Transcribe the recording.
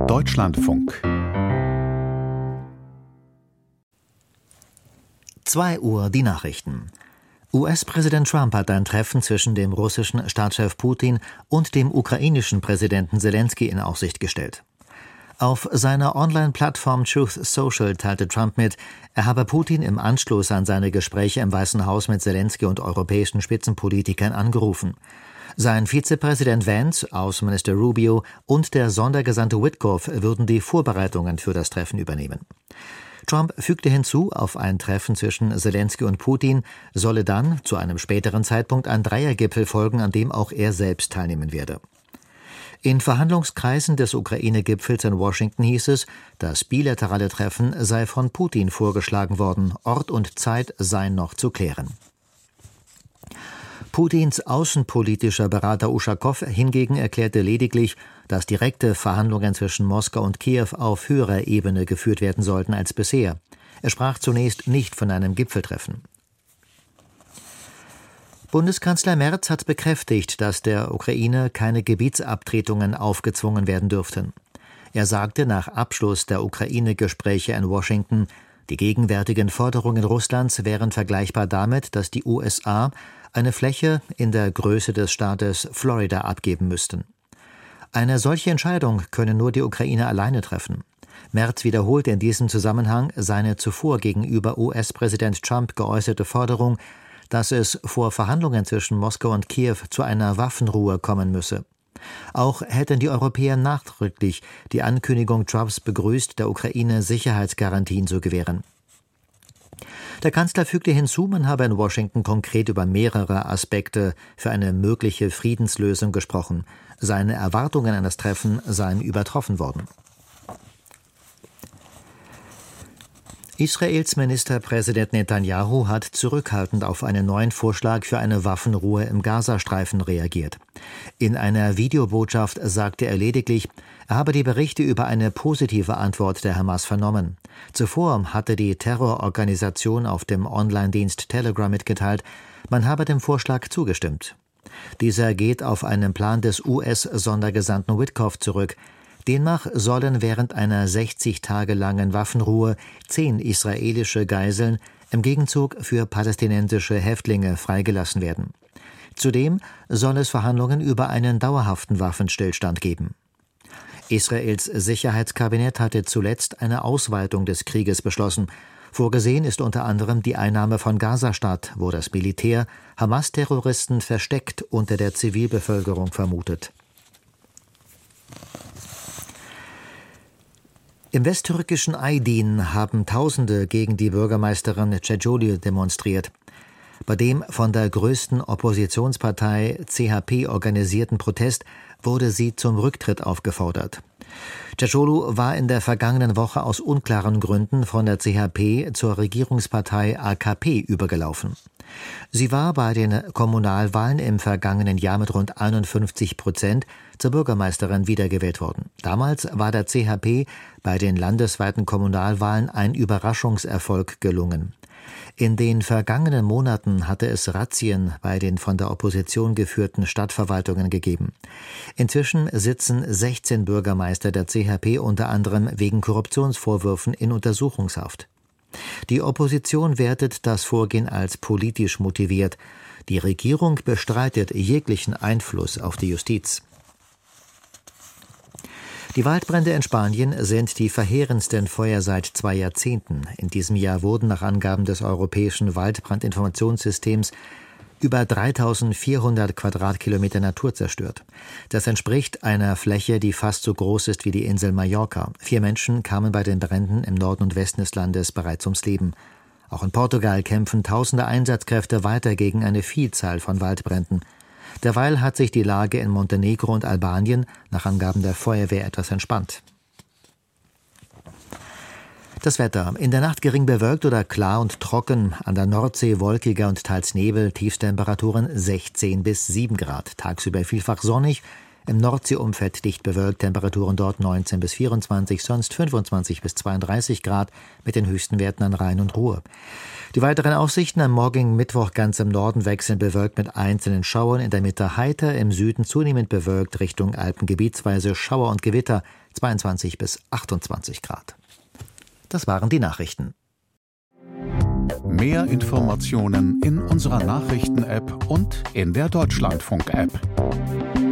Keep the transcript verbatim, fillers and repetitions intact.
Deutschlandfunk. zwei Uhr die Nachrichten. U S-Präsident Trump hat ein Treffen zwischen dem russischen Staatschef Putin und dem ukrainischen Präsidenten Selenskyj in Aussicht gestellt. Auf seiner Online-Plattform Truth Social teilte Trump mit, er habe Putin im Anschluss an seine Gespräche im Weißen Haus mit Selenskyj und europäischen Spitzenpolitikern angerufen. Sein Vizepräsident Vance, Außenminister Rubio und der Sondergesandte Witkoff würden die Vorbereitungen für das Treffen übernehmen. Trump fügte hinzu, auf ein Treffen zwischen Selenskyj und Putin solle dann zu einem späteren Zeitpunkt ein Dreiergipfel folgen, an dem auch er selbst teilnehmen werde. In Verhandlungskreisen des Ukraine-Gipfels in Washington hieß es, das bilaterale Treffen sei von Putin vorgeschlagen worden, Ort und Zeit seien noch zu klären. Putins außenpolitischer Berater Uschakow hingegen erklärte lediglich, dass direkte Verhandlungen zwischen Moskau und Kiew auf höherer Ebene geführt werden sollten als bisher. Er sprach zunächst nicht von einem Gipfeltreffen. Bundeskanzler Merz hat bekräftigt, dass der Ukraine keine Gebietsabtretungen aufgezwungen werden dürften. Er sagte nach Abschluss der Ukraine-Gespräche in Washington, die gegenwärtigen Forderungen Russlands wären vergleichbar damit, dass die U S A eine Fläche in der Größe des Staates Florida abgeben müssten. Eine solche Entscheidung könne nur die Ukraine alleine treffen. Merz wiederholte in diesem Zusammenhang seine zuvor gegenüber U S-Präsident Trump geäußerte Forderung, dass es vor Verhandlungen zwischen Moskau und Kiew zu einer Waffenruhe kommen müsse. Auch hätten die Europäer nachdrücklich die Ankündigung Trumps begrüßt, der Ukraine Sicherheitsgarantien zu gewähren. Der Kanzler fügte hinzu, man habe in Washington konkret über mehrere Aspekte für eine mögliche Friedenslösung gesprochen. Seine Erwartungen an das Treffen seien übertroffen worden. Israels Ministerpräsident Netanyahu hat zurückhaltend auf einen neuen Vorschlag für eine Waffenruhe im Gazastreifen reagiert. In einer Videobotschaft sagte er lediglich, er habe die Berichte über eine positive Antwort der Hamas vernommen. Zuvor hatte die Terrororganisation auf dem Online-Dienst Telegram mitgeteilt, man habe dem Vorschlag zugestimmt. Dieser geht auf einen Plan des U S-Sondergesandten Witkoff zurück. Demnach sollen während einer sechzig Tage langen Waffenruhe zehn israelische Geiseln im Gegenzug für palästinensische Häftlinge freigelassen werden. Zudem soll es Verhandlungen über einen dauerhaften Waffenstillstand geben. Israels Sicherheitskabinett hatte zuletzt eine Ausweitung des Krieges beschlossen. Vorgesehen ist unter anderem die Einnahme von Gazastadt, wo das Militär Hamas-Terroristen versteckt unter der Zivilbevölkerung vermutet. Im westtürkischen Aydin haben Tausende gegen die Bürgermeisterin Cevulu demonstriert. Bei dem von der größten Oppositionspartei C H P organisierten Protest wurde sie zum Rücktritt aufgefordert. Cevulu war in der vergangenen Woche aus unklaren Gründen von der C H P zur Regierungspartei A K P übergelaufen. Sie war bei den Kommunalwahlen im vergangenen Jahr mit rund einundfünfzig Prozent zur Bürgermeisterin wiedergewählt worden. Damals war der C H P bei den landesweiten Kommunalwahlen ein Überraschungserfolg gelungen. In den vergangenen Monaten hatte es Razzien bei den von der Opposition geführten Stadtverwaltungen gegeben. Inzwischen sitzen sechzehn Bürgermeister der C H P unter anderem wegen Korruptionsvorwürfen in Untersuchungshaft. Die Opposition wertet das Vorgehen als politisch motiviert. Die Regierung bestreitet jeglichen Einfluss auf die Justiz. Die Waldbrände in Spanien sind die verheerendsten Feuer seit zwei Jahrzehnten. In diesem Jahr wurden nach Angaben des europäischen Waldbrandinformationssystems über dreitausendvierhundert Quadratkilometer Natur zerstört. Das entspricht einer Fläche, die fast so groß ist wie die Insel Mallorca. Vier Menschen kamen bei den Bränden im Norden und Westen des Landes bereits ums Leben. Auch in Portugal kämpfen tausende Einsatzkräfte weiter gegen eine Vielzahl von Waldbränden. Derweil hat sich die Lage in Montenegro und Albanien nach Angaben der Feuerwehr etwas entspannt. Das Wetter. In der Nacht gering bewölkt oder klar und trocken. An der Nordsee wolkiger und teils Nebel. Tiefstemperaturen sechzehn bis sieben Grad. Tagsüber vielfach sonnig. Im Nordseeumfeld dicht bewölkt, Temperaturen dort neunzehn bis vierundzwanzig, sonst fünfundzwanzig bis zweiunddreißig Grad mit den höchsten Werten an Rhein und Ruhr. Die weiteren Aussichten: am morgigen Mittwoch ganz im Norden wechselnd bewölkt mit einzelnen Schauern, in der Mitte heiter, im Süden zunehmend bewölkt, Richtung Alpen gebietsweise Schauer und Gewitter, zweiundzwanzig bis achtundzwanzig Grad. Das waren die Nachrichten. Mehr Informationen in unserer Nachrichten-App und in der Deutschlandfunk-App.